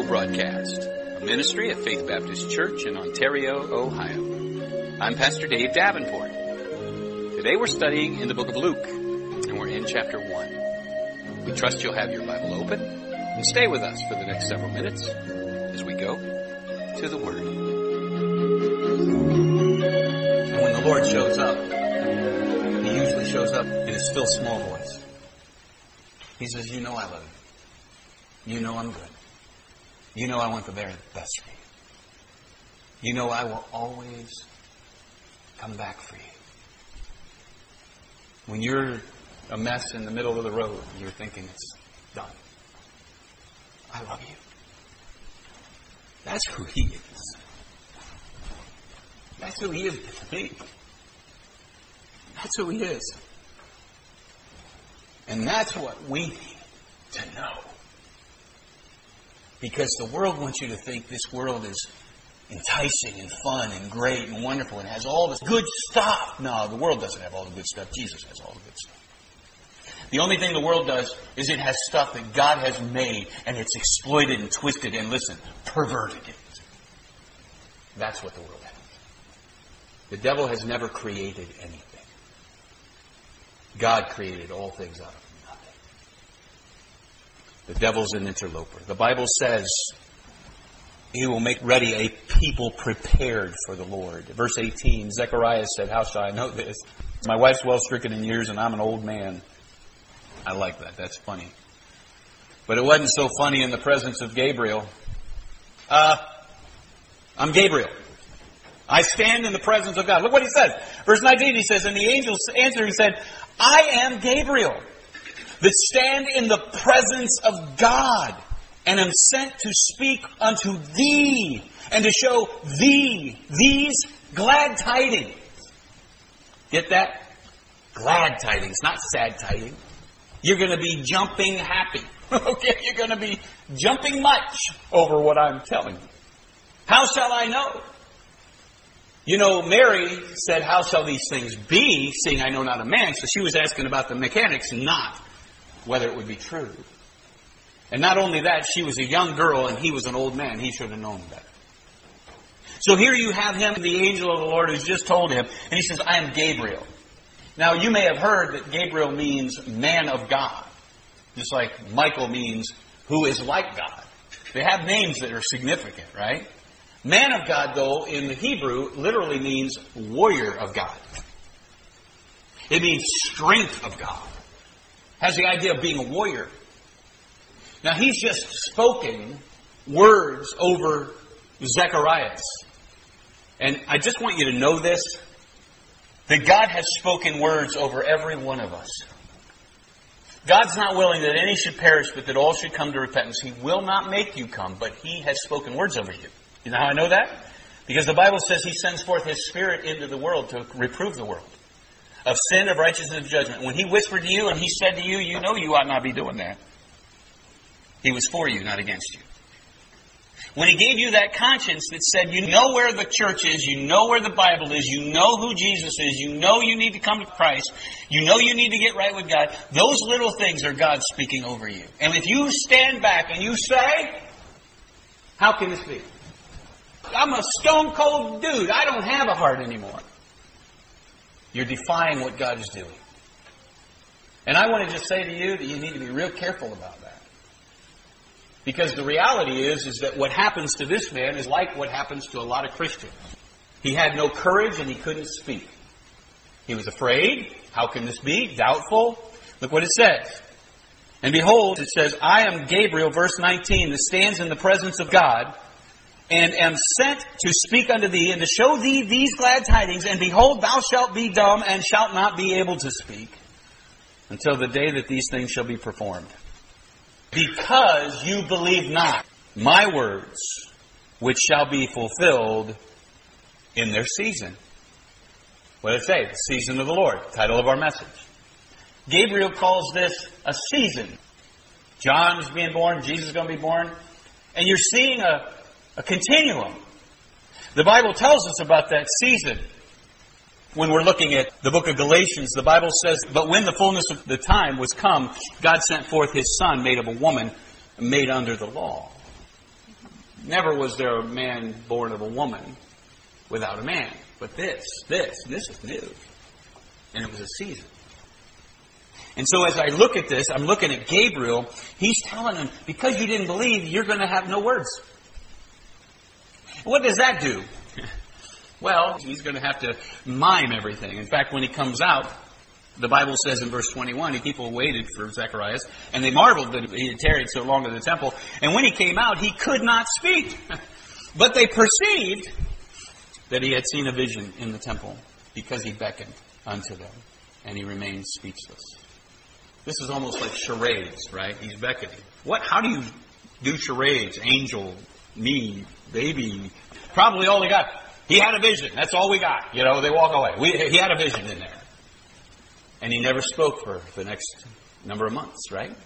Broadcast, a ministry of Faith Baptist Church in Ontario, Ohio. I'm Pastor Dave Davenport. Today we're studying in the book of Luke, and we're in chapter 1. We trust you'll have your Bible open and stay with us for the next several minutes as we go to the Word. And when the Lord shows up, He usually shows up in a still small voice. He says, "You know I love you. You know I'm good. You know I want the very best for you. You know I will always come back for you." When you're a mess in the middle of the road, you're thinking it's done. I love you. That's who He is. That's who He is to me. That's who He is. And that's what we need to know. Because the world wants you to think this world is enticing and fun and great and wonderful and has all this good stuff. No, the world doesn't have all the good stuff. Jesus has all the good stuff. The only thing the world does is it has stuff that God has made, and it's exploited and twisted and, listen, perverted it. That's what the world has. The devil has never created anything. God created all things out of nothing. The devil's an interloper. The Bible says He will make ready a people prepared for the Lord. Verse 18, Zechariah said, "How shall I know this? My wife's well stricken in years and I'm an old man." I like that. That's funny. But it wasn't so funny in the presence of Gabriel. I'm Gabriel. I stand in the presence of God. Look what he says. Verse 19, he says, "And the angel answered and said, I am Gabriel, that stand in the presence of God, and am sent to speak unto thee, and to show thee these glad tidings." Get that? Glad tidings, not sad tidings. You're going to be jumping happy. Okay? You're going to be jumping much over what I'm telling you. How shall I know? You know, Mary said, "How shall these things be, seeing I know not a man?" So she was asking about the mechanics, not whether it would be true. And not only that, she was a young girl and he was an old man. He should have known better. So here you have him, the angel of the Lord, who's just told him, and he says, "I am Gabriel." Now, you may have heard that Gabriel means man of God, just like Michael means who is like God. They have names that are significant, right? Man of God, though, in the Hebrew, literally means warrior of God. It means strength of God. Has the idea of being a warrior. Now, he's just spoken words over Zechariah. And I just want you to know this, that God has spoken words over every one of us. God's not willing that any should perish, but that all should come to repentance. He will not make you come, but He has spoken words over you. You know how I know that? Because the Bible says He sends forth His Spirit into the world to reprove the world of sin, of righteousness, of judgment. When He whispered to you and He said to you, you know you ought not be doing that. He was for you, not against you. When He gave you that conscience that said, you know where the church is, you know where the Bible is, you know who Jesus is, you know you need to come to Christ, you know you need to get right with God, those little things are God speaking over you. And if you stand back and you say, how can this be? I'm a stone cold dude. I don't have a heart anymore. You're defying what God is doing. And I want to just say to you that you need to be real careful about that. Because the reality is that what happens to this man is like what happens to a lot of Christians. He had no courage and he couldn't speak. He was afraid. How can this be? Doubtful. Look what it says. And behold, it says, "I am Gabriel," verse 19, "that stands in the presence of God, and am sent to speak unto thee, and to show thee these glad tidings. And behold, thou shalt be dumb, and shalt not be able to speak, until the day that these things shall be performed. Because you believe not my words, which shall be fulfilled in their season." What did it say? The season of the Lord. Title of our message. Gabriel calls this a season. John is being born. Jesus is going to be born. And you're seeing a continuum. The Bible tells us about that season. When we're looking at the book of Galatians, the Bible says, "But when the fullness of the time was come, God sent forth His Son, made of a woman, made under the law." Never was there a man born of a woman without a man. But this is new. And it was a season. And so as I look at this, I'm looking at Gabriel. He's telling him, because you didn't believe, you're going to have no words. What does that do? Well, he's going to have to mime everything. In fact, when he comes out, the Bible says in verse 21, the people waited for Zacharias, and they marveled that he had tarried so long in the temple. And when he came out, he could not speak. But they perceived that he had seen a vision in the temple, because he beckoned unto them, and he remained speechless. This is almost like charades, right? He's beckoning. How do you do charades? Angel, me, baby. Probably all he got. He had a vision. That's all we got. They walk away. He had a vision in there. And he never spoke for the next number of months, right?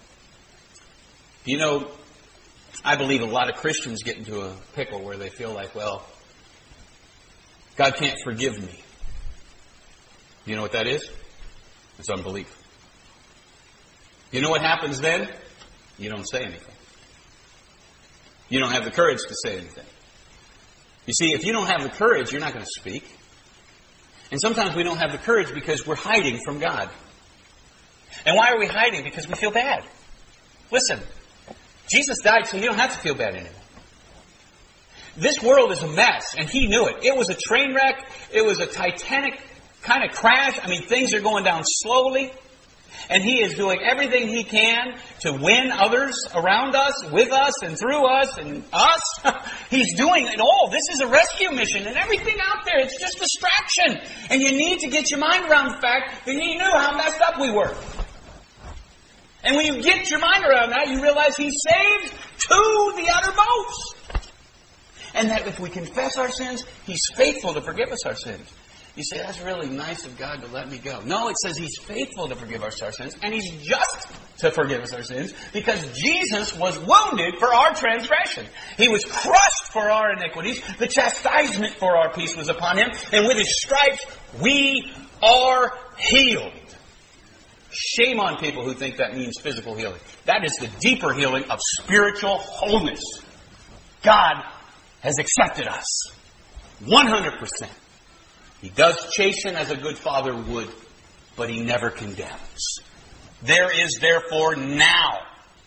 I believe a lot of Christians get into a pickle where they feel like, well, God can't forgive me. You know what that is? It's unbelief. You know what happens then? You don't say anything. You don't have the courage to say anything. You see, if you don't have the courage, you're not going to speak. And sometimes we don't have the courage because we're hiding from God. And why are we hiding? Because we feel bad. Listen, Jesus died so you don't have to feel bad anymore. This world is a mess, and he knew it. It was a train wreck. It was a Titanic kind of crash. Things are going down slowly. And he is doing everything he can to win others around us, with us, and through us, and us. He's doing it all. This is a rescue mission, and everything out there, it's just distraction. And you need to get your mind around the fact that he knew how messed up we were. And when you get your mind around that, you realize he saved to the uttermost. And that if we confess our sins, he's faithful to forgive us our sins. You say, that's really nice of God to let me go. No, it says he's faithful to forgive us our sins, and he's just to forgive us our sins, because Jesus was wounded for our transgression. He was crushed for our iniquities. The chastisement for our peace was upon him, and with his stripes we are healed. Shame on people who think that means physical healing. That is the deeper healing of spiritual wholeness. God has accepted us 100%. He does chasten as a good father would, but he never condemns. There is therefore now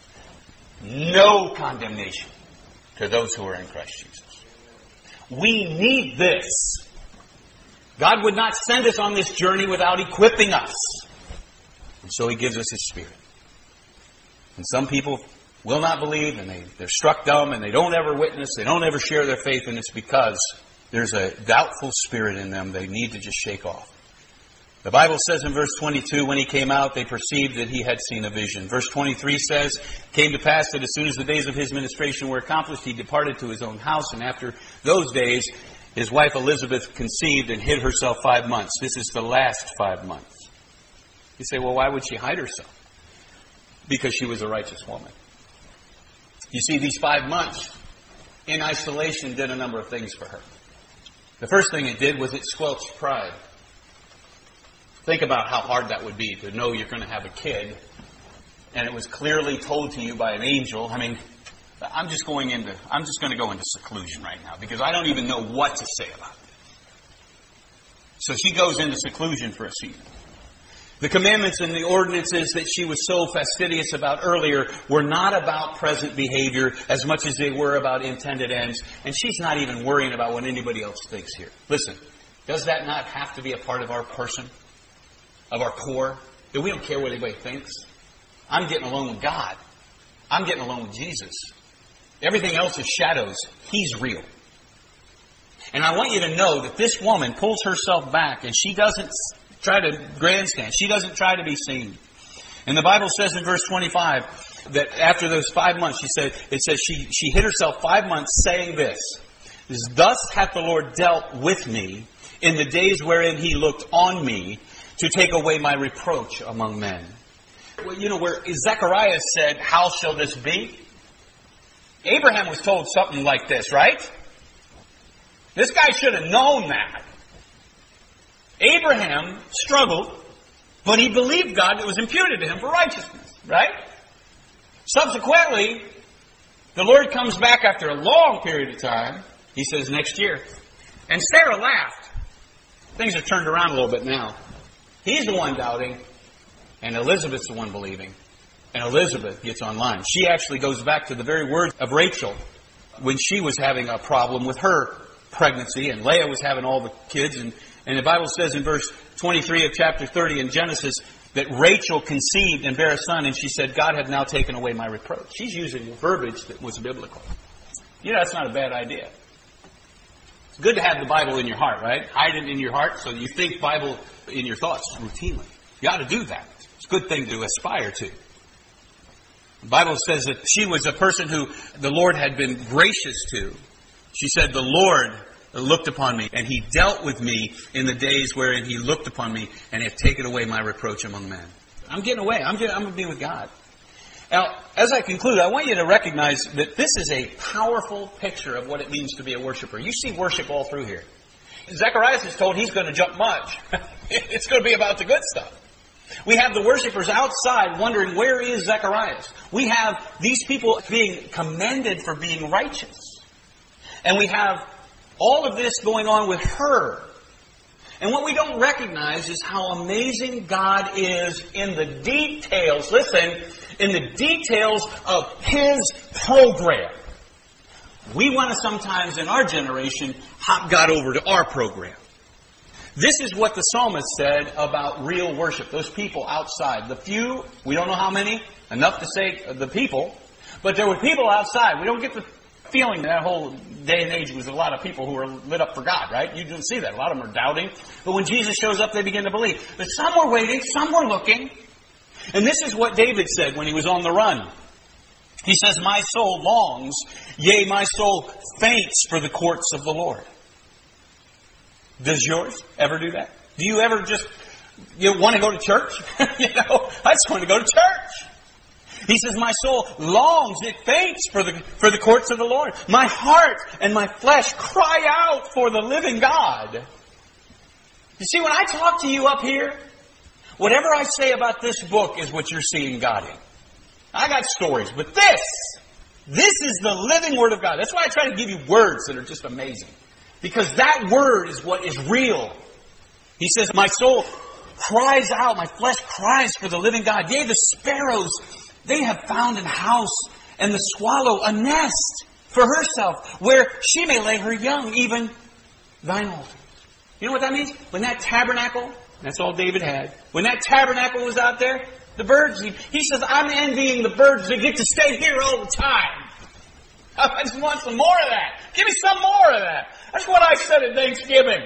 no condemnation to those who are in Christ Jesus. We need this. God would not send us on this journey without equipping us. And so he gives us his Spirit. And some people will not believe, and they're struck dumb, and they don't ever witness, they don't ever share their faith, and it's because there's a doubtful spirit in them they need to just shake off. The Bible says in verse 22, when he came out, they perceived that he had seen a vision. Verse 23 says, came to pass that as soon as the days of his ministration were accomplished, he departed to his own house, and after those days, his wife Elizabeth conceived and hid herself 5 months. This is the last 5 months. You say, well, why would she hide herself? Because she was a righteous woman. You see, these 5 months in isolation did a number of things for her. The first thing it did was it squelched pride. Think about how hard that would be to know you're going to have a kid, and it was clearly told to you by an angel. I'm just going to go into seclusion right now because I don't even know what to say about it. So she goes into seclusion for a season. The commandments and the ordinances that she was so fastidious about earlier were not about present behavior as much as they were about intended ends. And she's not even worrying about what anybody else thinks here. Listen, does that not have to be a part of our person? Of our core? That we don't care what anybody thinks? I'm getting along with God. I'm getting along with Jesus. Everything else is shadows. He's real. And I want you to know that this woman pulls herself back and she doesn't try to grandstand. She doesn't try to be seen. And the Bible says in verse 25 that after those 5 months, it says she hid herself 5 months saying this. Thus hath the Lord dealt with me in the days wherein he looked on me to take away my reproach among men. Well, where Zechariah said, how shall this be? Abraham was told something like this, right? This guy should have known that. Abraham struggled, but he believed God that was imputed to him for righteousness, right? Subsequently, The Lord comes back after a long period of time. He says, next year. And Sarah laughed. Things have turned around a little bit now. He's the one doubting, and Elizabeth's the one believing. And Elizabeth gets online. She actually goes back to the very words of Rachel when she was having a problem with her pregnancy, and Leah was having all the kids. And the Bible says in verse 23 of chapter 30 in Genesis that Rachel conceived and bare a son, and she said, God hath now taken away my reproach. She's using verbiage that was biblical. You know, that's not a bad idea. It's good to have the Bible in your heart, right? Hide it in your heart so you think Bible in your thoughts routinely. You ought to do that. It's a good thing to aspire to. The Bible says that she was a person who the Lord had been gracious to. She said, the Lord looked upon me, and He dealt with me in the days wherein He looked upon me, and hath taken away my reproach among men. I'm getting away. I'm going to be with God. Now, as I conclude, I want you to recognize that this is a powerful picture of what it means to be a worshiper. You see worship all through here. Zacharias is told he's going to jump much. It's going to be about the good stuff. We have the worshipers outside wondering, where is Zacharias? We have these people being commended for being righteous. And we have all of this going on with her. And what we don't recognize is how amazing God is in the details. Listen, in the details of His program. We want to sometimes in our generation hop God over to our program. This is what the psalmist said about real worship. Those people outside. The few, we don't know how many, enough to say the people. But there were people outside. We don't get the feeling that whole day and age was a lot of people who were lit up for God, right? You didn't see that. A lot of them are doubting. But when Jesus shows up, they begin to believe. But some were waiting, some were looking. And this is what David said when he was on the run. He says, my soul longs, yea, my soul faints for the courts of the Lord. Does yours ever do that? Do you ever just want to go to church? I just want to go to church. He says, my soul longs, it faints for the courts of the Lord. My heart and my flesh cry out for the living God. You see, when I talk to you up here, whatever I say about this book is what you're seeing God in. I got stories, but this is the living Word of God. That's why I try to give you words that are just amazing. Because that Word is what is real. He says, my soul cries out, my flesh cries for the living God. Yea, the sparrows, they have found an house, and the swallow a nest for herself, where she may lay her young, even thine altar. You know what that means? When that tabernacle, that's all David had, when that tabernacle was out there, the birds, he says, I'm envying the birds that get to stay here all the time. I just want some more of that. Give me some more of that. That's what I said at Thanksgiving.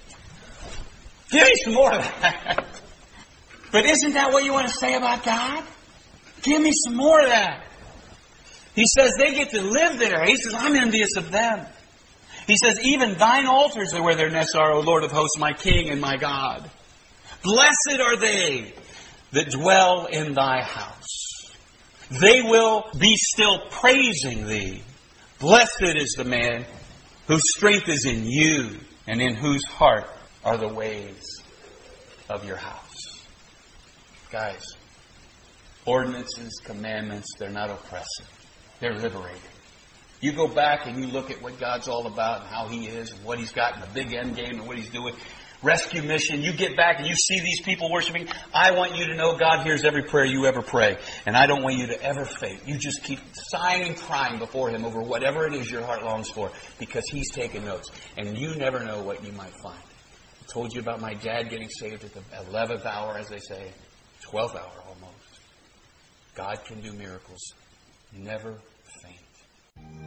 Give me some more of that. But isn't that what you want to say about God? Give me some more of that. He says they get to live there. He says, I'm envious of them. He says, even thine altars are where their nests are, O Lord of hosts, my King and my God. Blessed are they that dwell in thy house. They will be still praising thee. Blessed is the man whose strength is in you, and in whose heart are the ways of your house. Guys, ordinances, commandments, they're not oppressive. They're liberating. You go back and you look at what God's all about and how He is and what He's got in the big end game and what He's doing. Rescue mission. You get back and you see these people worshiping. I want you to know God hears every prayer you ever pray. And I don't want you to ever faint. You just keep sighing and crying before Him over whatever it is your heart longs for, because He's taking notes. And you never know what you might find. I told you about my dad getting saved at the 11th hour, as they say. 12th hour almost. God can do miracles. Never faint.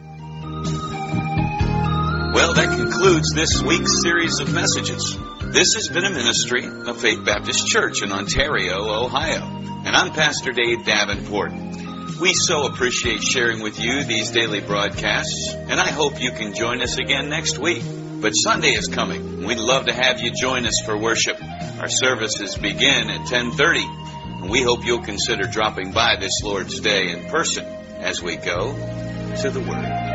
Well, that concludes this week's series of messages. This has been a ministry of Faith Baptist Church in Ontario, Ohio. And I'm Pastor Dave Davenport. We so appreciate sharing with you these daily broadcasts, and I hope you can join us again next week. But Sunday is coming. We'd love to have you join us for worship. Our services begin at 10:30, and we hope you'll consider dropping by this Lord's Day in person as we go to the Word.